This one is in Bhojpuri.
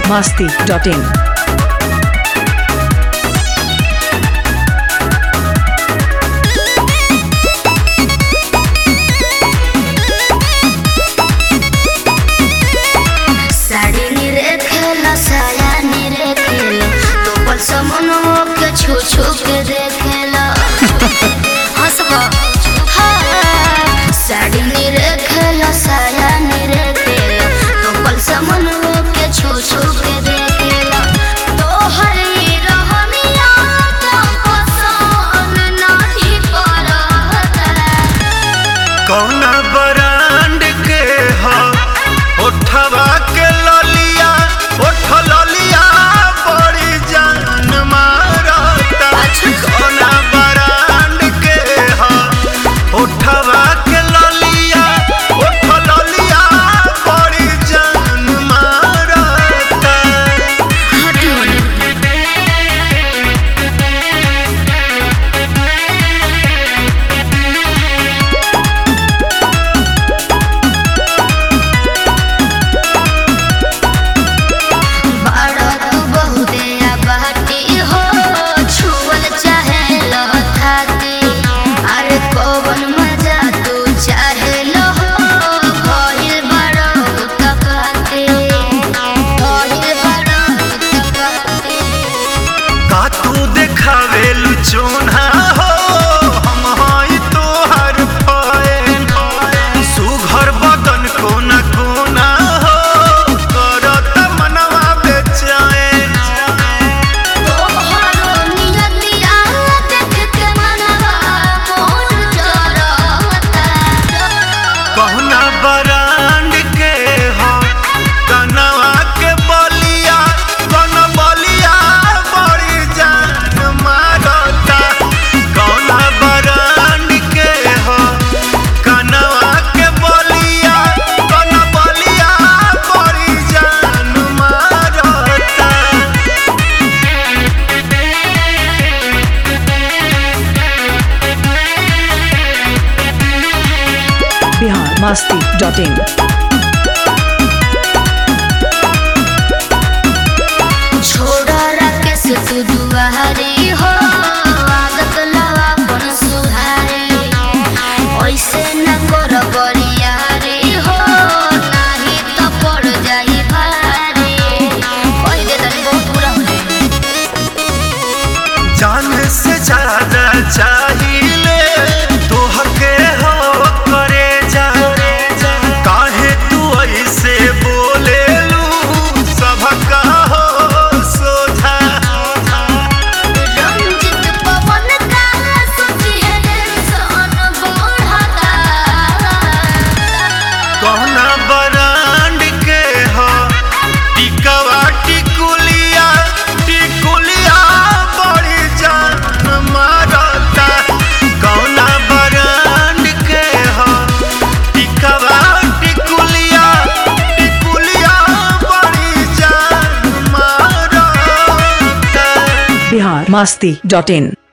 biharmasti.in छू छू के देखेला हंसबा साड़ी निरे खेला साया निरे खेला तो पल समन के छू छू के देखेला तो हरी रहनिया तो पसंद नहीं करता कौना ब्रांड के हो उठवा के ललिया उठ ललिया बड़ी जान मारता कौना ब्रांड के हो उठवा के ललिया उठ ललिया बड़ी जान मारता बड़ा तू बहुते आबाटी हो छुअल चाहे लथाती अरे कौन मजा तू चाहे लो भइल बड़ा तकाते का तू देखावेलु चोना हो हम हई तोहर फैन सुघर बदन कोना कोना हो करत मनवा बेचैन तोहरो नियतिया देख के मनवा मोर जरता कहना ब्रांड के हो कनवा के बलिया कन बलिया बड़ी जान मारता कौना ब्रांड के हो कनवा के बलिया कन बलिया बड़ी जान मारता biharmasti.in छोड़ा राकेश तू दुआरी हो आदत लवा बन सुहारी ऐसे न कर बरियारी हो नहीं तो पड़ जाई भारी कह दे तनी बहुत बुरा हो जान से ज्यादा चाहिए तोहके हो करे जा काहे तू ऐसे बोलेलू सबका हो सोझा रंजित पवन का सोची है सन बढ़ता कहना ब्रांड के हो टिकवा टिकुलिया टिकुलिया बड़ी जान मारता कहना ब्रांड के हो टिकवा टिकुलिया टिकुलिया बड़ी जान मारता biharmasti.in